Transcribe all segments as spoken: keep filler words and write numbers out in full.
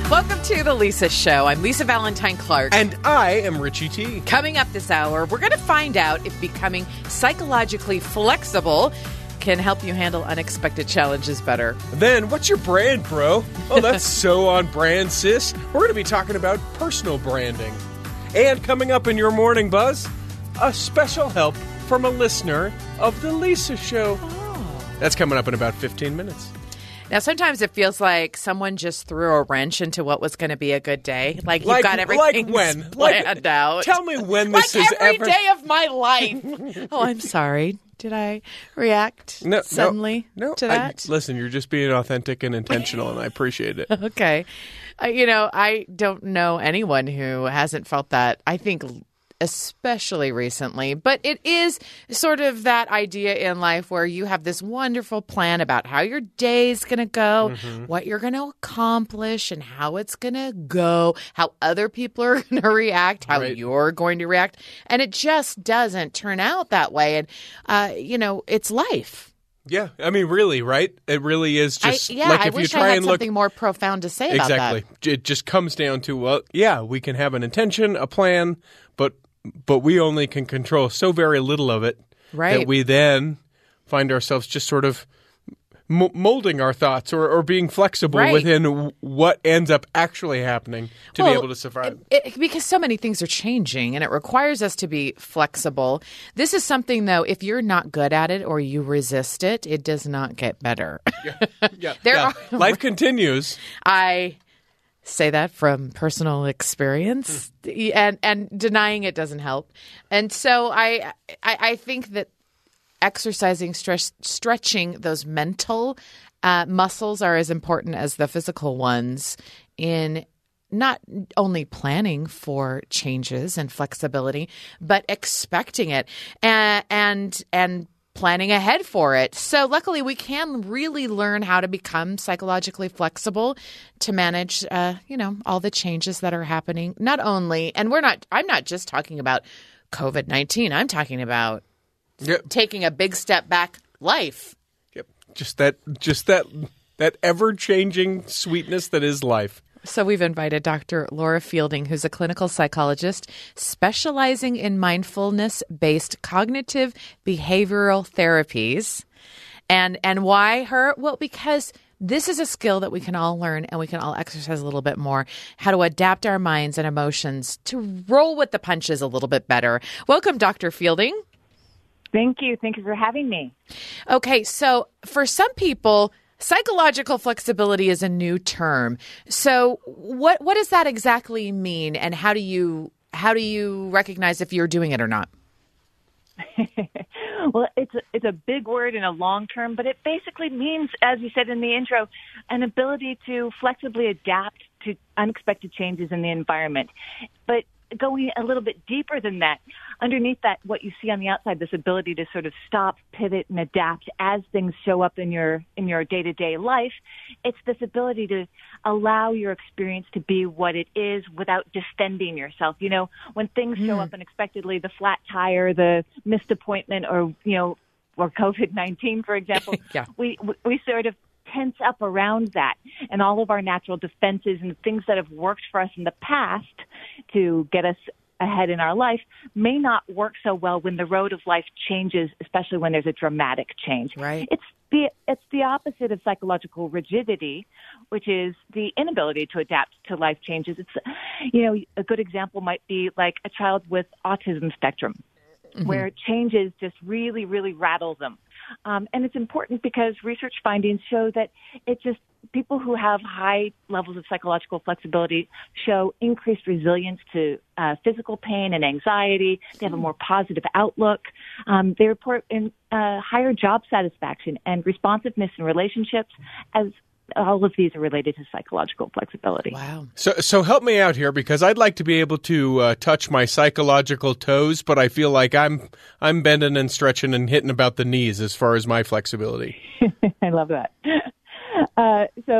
Welcome to The Lisa Show. I'm Lisa Valentine Clark. And I am Richie T. Coming up this hour, we're going to find out if becoming psychologically flexible can help you handle unexpected challenges better. Then, what's your brand, bro? Oh, that's so on brand, sis. We're going to be talking about personal branding. And coming up in your morning buzz, a special help from a listener of The Lisa Show. Oh. That's coming up in about fifteen minutes. Now, sometimes it feels like someone just threw a wrench into what was going to be a good day. Like you've Like- got everything like when? planned Like- out. Tell me when this like is every ever... day of my life. Oh, I'm sorry. Did I react No, suddenly no, no, to I- that? listen, you're just being authentic and intentional, and I appreciate it. Okay. Uh, you know, I don't know anyone who hasn't felt that. I think especially recently, but it is sort of that idea in life where you have this wonderful plan about how your day is going to go, Mm-hmm. what you're going to accomplish and how it's going to go, how other people are going to react, how Right. you're going to react. And it just doesn't turn out that way. And, uh, you know, it's life. Yeah, I mean, really, right? It really is just I, yeah, like I if wish you try I had and look something more profound to say about exactly. that. It just comes down to, well, yeah, we can have an intention, a plan, but but we only can control so very little of it Right. that we then find ourselves just sort of m- molding our thoughts or, or being flexible Right. within w- what ends up actually happening to Well, be able to survive. It, it, because so many things are changing and it requires us to be flexible. This is something, though, if you're not good at it or you resist it, it does not get better. yeah, there yeah. are- Life continues. I say that from personal experience, and and denying it doesn't help. And so I I, I think that exercising, stress, stretching those mental uh, muscles are as important as the physical ones in not only planning for changes and flexibility, but expecting it and and and planning ahead for it. So luckily, we can really learn how to become psychologically flexible to manage, uh, you know, all the changes that are happening. Not only, and we're not, I'm not just talking about COVID nineteen. I'm talking about Yep. taking a big step back life. Yep. Just that, just that, that ever-changing sweetness that is life. So we've invited Doctor Laura Fielding, who's a clinical psychologist specializing in mindfulness-based cognitive behavioral therapies. And and why her? Well, because this is a skill that we can all learn and we can all exercise a little bit more, how to adapt our minds and emotions to roll with the punches a little bit better. Welcome, Doctor Fielding. Thank you. Thank you for having me. Okay, so for some people, psychological flexibility is a new term. So what what does that exactly mean, and how do you how do you recognize if you're doing it or not? Well, it's a, it's a big word in a long term, but it basically means, as you said in the intro, an ability to flexibly adapt to unexpected changes in the environment. But going a little bit deeper than that, underneath that, what you see on the outside, this ability to sort of stop, pivot, and adapt as things show up in your in your day-to-day life, it's this ability to allow your experience to be what it is without defending yourself. You know, when things show up unexpectedly, the flat tire, the missed appointment, or, you know, or COVID nineteen, for example, Yeah. we, we we sort of tense up around that, and all of our natural defenses and things that have worked for us in the past to get us ahead in our life may not work so well when the road of life changes, especially when there's a dramatic change. Right. It's the it's the opposite of psychological rigidity, which is the inability to adapt to life changes. It's, you know, a good example might be like a child with autism spectrum, mm-hmm. where changes just really, really rattle them. Um, and it's important because research findings show that it just people who have high levels of psychological flexibility show increased resilience to uh, physical pain and anxiety. They have a more positive outlook. Um, they report in, uh, higher job satisfaction and responsiveness in relationships, as all of these are related to psychological flexibility. Wow. So, so help me out here, because I'd like to be able to uh, touch my psychological toes, but I feel like I'm I'm bending and stretching and hitting about the knees as far as my flexibility. I love that. Uh, so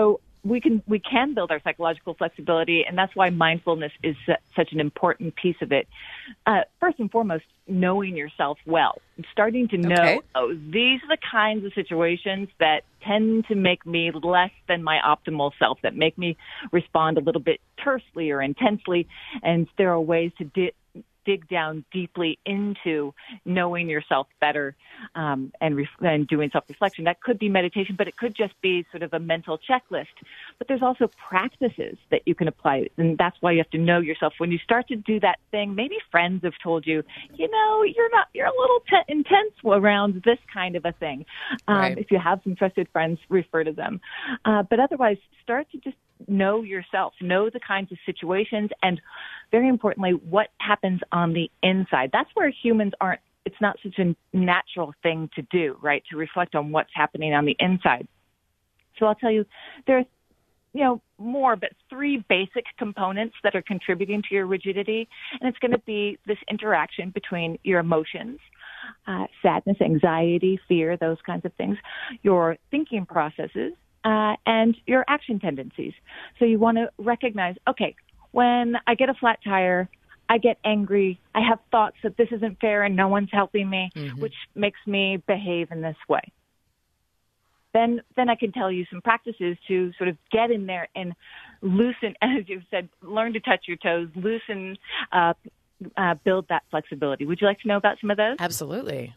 we can we can build our psychological flexibility, and that's why mindfulness is su- such an important piece of it. Uh, first and foremost, knowing yourself well, starting to know, Okay. oh, these are the kinds of situations that tend to make me less than my optimal self, that make me respond a little bit tersely or intensely, and there are ways to di- dig down deeply into knowing yourself better um, and, ref- and doing self-reflection. That could be meditation, but it could just be sort of a mental checklist. But there's also practices that you can apply, and that's why you have to know yourself. When you start to do that thing, maybe friends have told you, you know, you're not, you're a little te- intense around this kind of a thing. Um, Right. If you have some trusted friends, refer to them. Uh, but otherwise, start to just know yourself, know the kinds of situations, and very importantly, what happens on the inside. That's where humans aren't, it's not such a natural thing to do, right? To reflect on what's happening on the inside. So I'll tell you, there's, you know, more, but three basic components that are contributing to your rigidity. And it's going to be this interaction between your emotions, uh, sadness, anxiety, fear, those kinds of things, your thinking processes, Uh, and your action tendencies. So you want to recognize, okay, when I get a flat tire, I get angry, I have thoughts that this isn't fair and no one's helping me, Mm-hmm. which makes me behave in this way. Then, then I can tell you some practices to sort of get in there and loosen, as you've said, learn to touch your toes, loosen, uh, uh, build that flexibility. Would you like to know about some of those? Absolutely.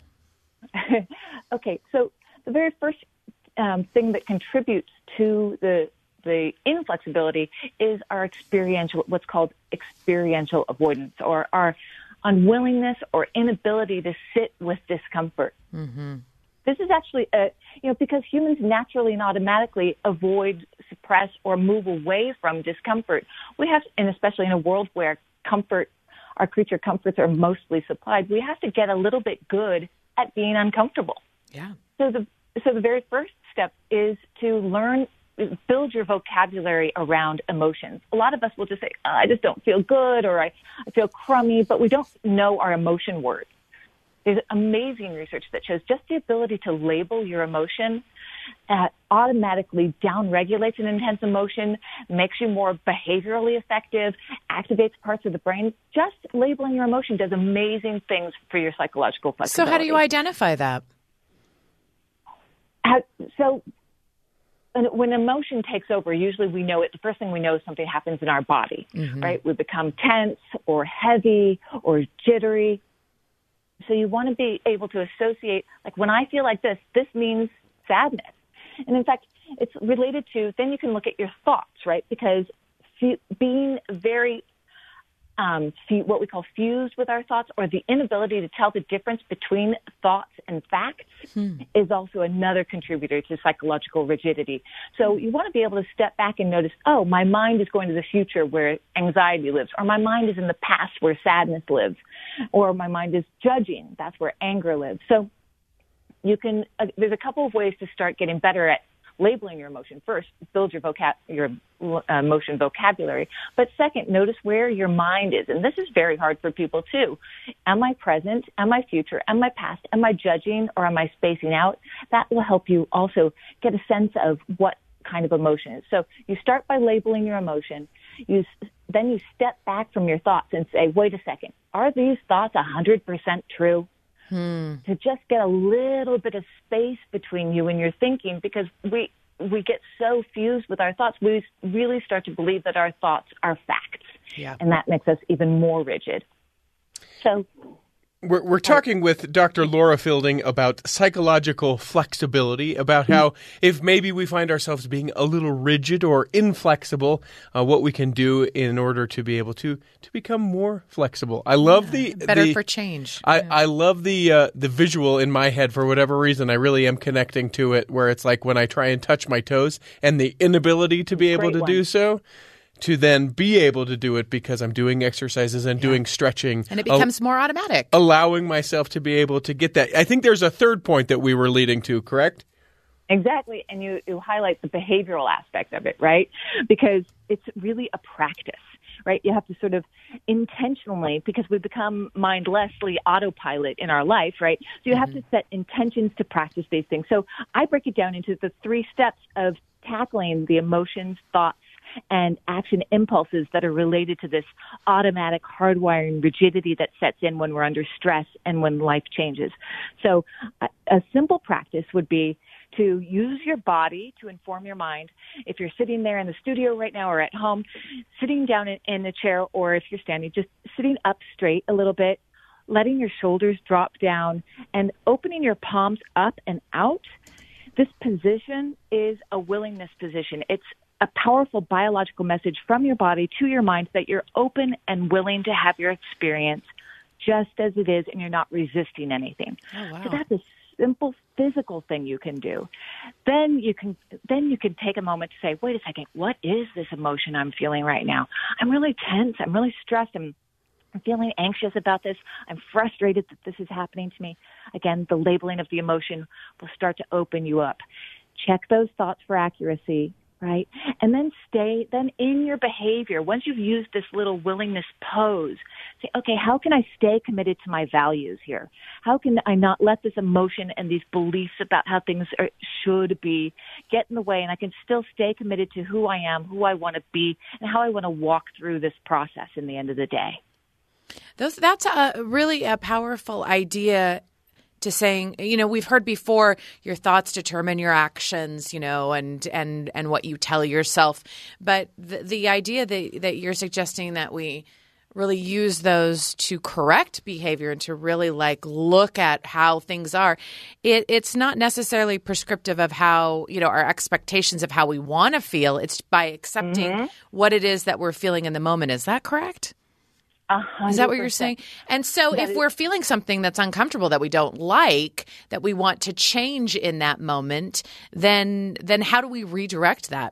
Okay, so the very first um, thing that contributes to the the inflexibility is our experiential, what's called experiential avoidance, or our unwillingness or inability to sit with discomfort. Mm-hmm. This is actually, a, you know, because humans naturally and automatically avoid, suppress, or move away from discomfort. We have, and especially in a world where comfort, our creature comforts are mostly supplied, we have to get a little bit good at being uncomfortable. Yeah. So the so the very first step is to learn, build your vocabulary around emotions. A lot of us will just say, oh, I just don't feel good, or I, I feel crummy, but we don't know our emotion words. There's amazing research that shows just the ability to label your emotion uh, automatically downregulates an intense emotion, makes you more behaviorally effective, activates parts of the brain. Just labeling your emotion does amazing things for your psychological So flexibility. how do you identify that? How, so when emotion takes over, usually we know it. The first thing we know is something happens in our body, Mm-hmm. right? We become tense or heavy or jittery. So you want to be able to associate, like when I feel like this, this means sadness. And in fact, it's related to, then you can look at your thoughts, right? Because f- being very, um, f- what we call fused with our thoughts, or the inability to tell the difference between thoughts and facts hmm. is also another contributor to psychological rigidity. So you want to be able to step back and notice, oh, my mind is going to the future where anxiety lives, or my mind is in the past where sadness lives, or my mind is judging, that's where anger lives. So you can, uh, there's a couple of ways to start getting better at labeling your emotion. First, build your vocab, your uh, emotion vocabulary. But second, notice where your mind is. And this is very hard for people too. Am I present? Am I future? Am I past? Am I judging, or am I spacing out? That will help you also get a sense of what kind of emotion is. So you start by labeling your emotion. You then you step back from your thoughts and say, wait a second, are these thoughts one hundred percent true? Hmm. To just get a little bit of space between you and your thinking, because we we get so fused with our thoughts, we really start to believe that our thoughts are facts, yeah. and that makes us even more rigid. So we're, we're talking with Doctor Laura Fielding about psychological flexibility, about how if maybe we find ourselves being a little rigid or inflexible, uh, what we can do in order to be able to to become more flexible. I love yeah, the better the, for change. I, yeah. I love the uh, the visual in my head for whatever reason. I really am connecting to it, where it's like when I try and touch my toes and the inability to be able Great to one. do so, to then be able to do it because I'm doing exercises and yeah. doing stretching. And it becomes al- more automatic. Allowing myself to be able to get that. I think there's a third point that we were leading to, correct? Exactly. And you, you highlight the behavioral aspect of it, right? Because it's really a practice, right? You have to sort of intentionally, because we become mindlessly autopilot in our life, right? So you mm-hmm. have to set intentions to practice these things. So I break it down into the three steps of tackling the emotions, thoughts, and action impulses that are related to this automatic hardwiring rigidity that sets in when we're under stress and when life changes. So a, a simple practice would be to use your body to inform your mind. If you're sitting there in the studio right now or at home, sitting down in, in a chair, or if you're standing, just sitting up straight a little bit, letting your shoulders drop down and opening your palms up and out. This position is a willingness position. It's a powerful biological message from your body to your mind that you're open and willing to have your experience just as it is, and you're not resisting anything. Oh, wow. So that's a simple physical thing you can do. Then you can then you can take a moment to say, wait a second, what is this emotion I'm feeling right now? I'm really tense. I'm really stressed. I'm I'm feeling anxious about this. I'm frustrated that this is happening to me. Again, the labeling of the emotion will start to open you up. Check those thoughts for accuracy, right? And then stay, then in your behavior, once you've used this little willingness pose, say, okay, how can I stay committed to my values here? How can I not let this emotion and these beliefs about how things are, should be get in the way, and I can still stay committed to who I am, who I want to be, and how I want to walk through this process in the end of the day. Those, that's a really a powerful idea to saying, you know, we've heard before, your thoughts determine your actions, you know, and and, and what you tell yourself. But the, the idea that, that you're suggesting that we really use those to correct behavior and to really like look at how things are, it, it's not necessarily prescriptive of how, you know, our expectations of how we want to feel. It's by accepting mm-hmm. what it is that we're feeling in the moment. Is that correct? one hundred percent. Is that what you're saying? And so that if is- we're feeling something that's uncomfortable, that we don't like, that we want to change in that moment, then then how do we redirect that?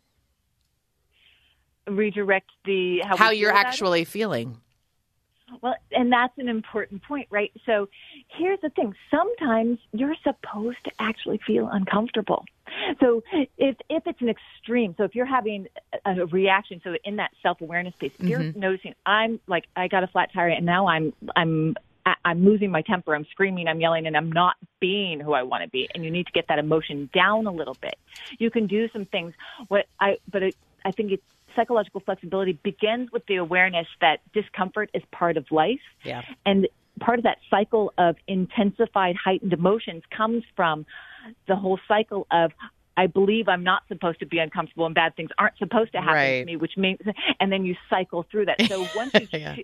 Redirect the how, how we you're feel about actually it? feeling. Well, and that's an important point, right? So here's the thing. Sometimes you're supposed to actually feel uncomfortable. So if if it's an extreme, so if you're having a reaction, so in that self-awareness piece, if mm-hmm. you're noticing, I'm like, I got a flat tire and now I'm I'm I'm losing my temper, I'm screaming, I'm yelling, and I'm not being who I want to be, and you need to get that emotion down a little bit. You can do some things. What I but it, I think it's psychological flexibility begins with the awareness that discomfort is part of life. Yeah. And part of that cycle of intensified, heightened emotions comes from the whole cycle of, I believe I'm not supposed to be uncomfortable and bad things aren't supposed to happen right. to me, which means, and then you cycle through that. So once you, yeah.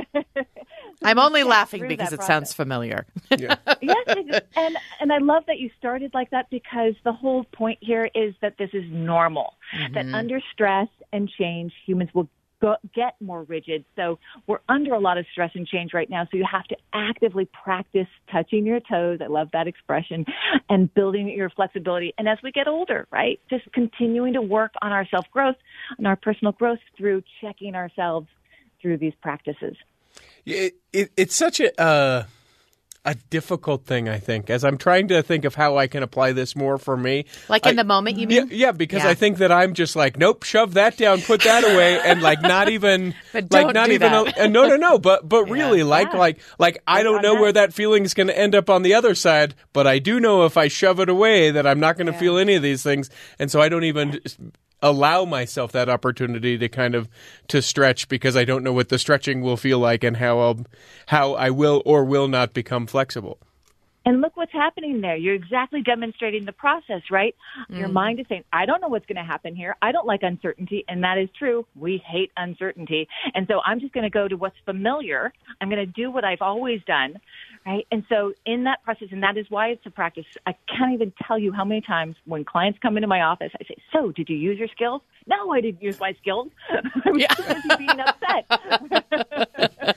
I'm only laughing because it process. sounds familiar. Yeah. Yes, and and I love that you started like that, because the whole point here is that this is normal. Mm-hmm. That under stress and change, humans will go, get more rigid. So we're under a lot of stress and change right now. So you have to actively practice touching your toes. I love that expression, and building your flexibility. And as we get older, right, just continuing to work on our self-growth and our personal growth through checking ourselves through these practices. It, it, it's such a uh, a difficult thing, I think, as I'm trying to think of how I can apply this more for me. Like in I, the moment, you mean? Yeah, yeah because yeah. I think that I'm just like, nope, shove that down, put that away, and like not even, but don't like not do even, that. A, no, no, no, but but yeah. really, like yeah. like like I don't know that. where that feeling is going to end up on the other side, but I do know if I shove it away that I'm not going to yeah. feel any of these things, and so I don't even allow myself that opportunity to kind of to stretch, because I don't know what the stretching will feel like and how I'll how I will or will not become flexible. And look what's happening there. You're exactly demonstrating the process, right? Mm. Your mind is saying, I don't know what's going to happen here. I don't like uncertainty. And that is true. We hate uncertainty. And so I'm just going to go to what's familiar. I'm going to do what I've always done, right? And so in that process, and that is why it's a practice, I can't even tell you how many times when clients come into my office, I say, so did you use your skills? No, I didn't use my skills. I'm yeah. being upset.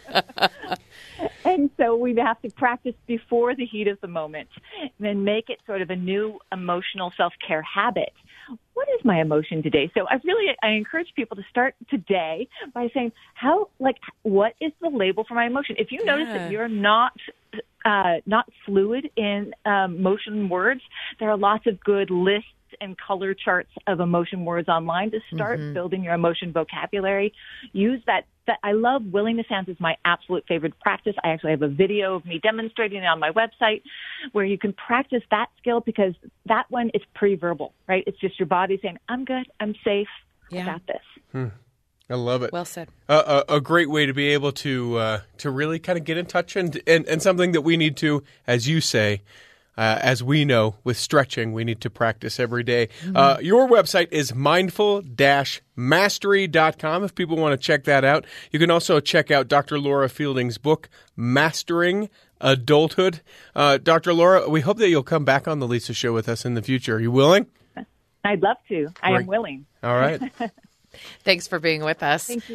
And so we have to practice before the heat of the moment, and then make it sort of a new emotional self-care habit. What is my emotion today? So I really, I encourage people to start today by saying, how, like, what is the label for my emotion? If you yeah. notice that you're not uh, not fluid in um, motion words, there are lots of good lists and color charts of emotion words online to start Mm-hmm. building your emotion vocabulary. Use that. That I love willing to sound is my absolute favorite practice. I actually have a video of me demonstrating it on my website where you can practice that skill because that one is pre-verbal, right? It's just your body saying, I'm good, I'm safe, I Yeah. got this. I love it. Well said. Uh, a, a great way to be able to uh, to really kind of get in touch and, and and something that we need to, as you say, uh, as we know with stretching, we need to practice every day. Mm-hmm. Uh, your website is mindful dash mastery dot com if people want to check that out. You can also check out Doctor Laura Fielding's book, Mastering Adulthood. Uh, Doctor Laura, we hope that you'll come back on the Lisa Show with us in the future. Are you willing? I'd love to. I Great. am willing. All right. Thanks for being with us. Thank you.